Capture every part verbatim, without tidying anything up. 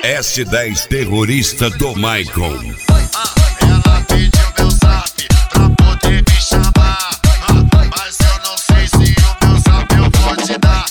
S dez terrorista do Michael. Ela pediu meu zap pra poder me chamar, mas eu não sei se o meu zap eu vou te dar.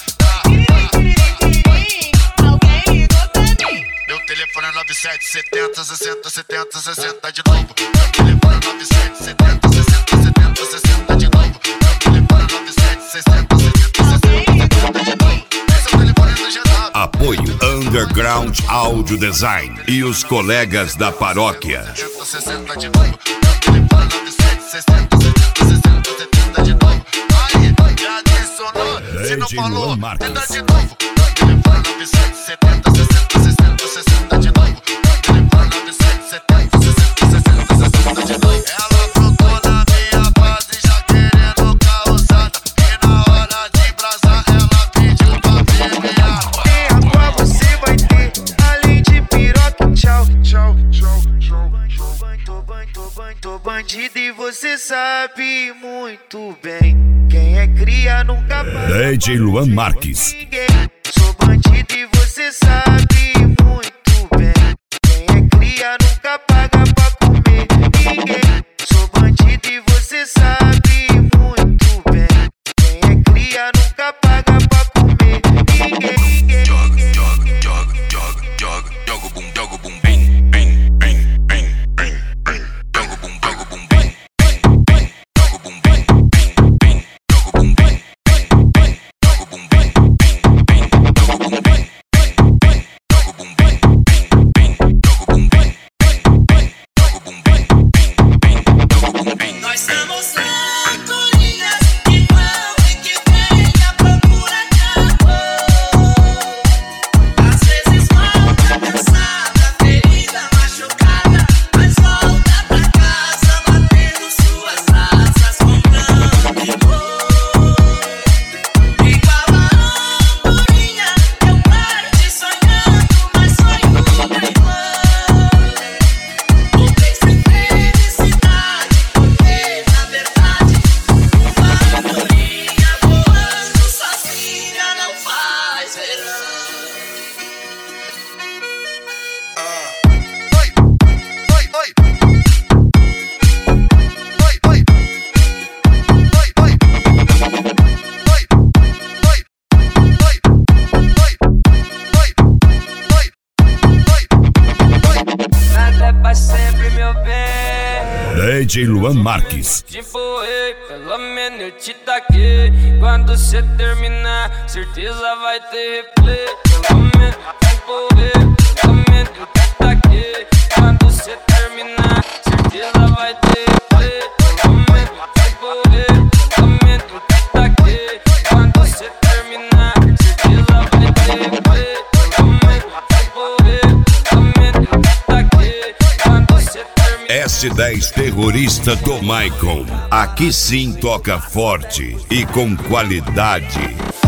Alguém ligou pra mim. Meu telefone é nove sete setenta sessenta setenta sessenta de novo. Meu telefone é nove sete setenta sessenta setenta sessenta de novo. Meu telefone é nove sete sessenta sessenta sessenta de novo. Esse é o telefone do G W. Apoio Underground Audio Design e os colegas da paróquia. sessenta de novo. Meu telefone é nove sete sessenta setenta sessenta setenta de novo. Aí, já adicionou, se não falou, tenta de novo. Meu telefone é nove sete setenta sessenta sessenta sessenta de novo. Meu telefone é nove sete setenta sessenta sessenta sessenta de novo. Ela brotou na minha base já querendo causada, e na hora de brasar ela pediu pra permear. Em água você vai ter, além de piroca, tchau, tchau, tchau, tchau. Tô ban- tô ban- tô bandido e você sabe muito bem. Quem é cria nunca paga. D J Luan Marques. Ninguém. Sou bandido e você sabe muito bem. Quem é cria nunca paga pra comer ninguém. Sou bandido e você sabe muito bem. Quem é cria nunca paga pra comer ninguém. Joga, joga, joga, joga, joga, joga o boom, joga o boom, bem, bem, bem, bem, bem, bem. Joga o boom, joga o boom, bem, bem, bem. Joga o boom, bem, bem, bem. Joga o boom, bem, bem, bem. Joga o boom, bem, bem, bem. Joga o boom, bem, bem, bem. Joga o boom, bem, bem, bem. Joga o boom, bem, bem, bem. Joga o boom, bem, bem, bem. Joga o boom, bem. Nós somos santorinhas que vão e que vêm à procura de amor. Às vezes volta cansada, ferida, machucada, mas volta pra casa batendo suas asas com grande dor. Igual a andorinha, eu paro de sonhando, mas sonho igual. O bem sem felicidade, porque na verdade uma andorinha voando sozinha não faz verão. Oi, oi, oi. Oi, oi. Oi, oi. Oi, oi. Oi, oi. Oi, oi. Nada é pra sempre, meu bem. D J Luan Marques. Te foi, pelo menos eu te taquei. Quando cê terminar, certeza vai ter replay. Pelo menos te foi, pelo menos eu te taquei. Quando cê terminar, certeza vai ter replay. Pelo menos te foi, pelo menos eu te taquei. Quando cê terminar, certeza vai ter replay. Pelo menos te foi, pelo menos eu te taquei. Quando cê terminar. S dez terrorista do Michael. Aqui sim toca forte e com qualidade.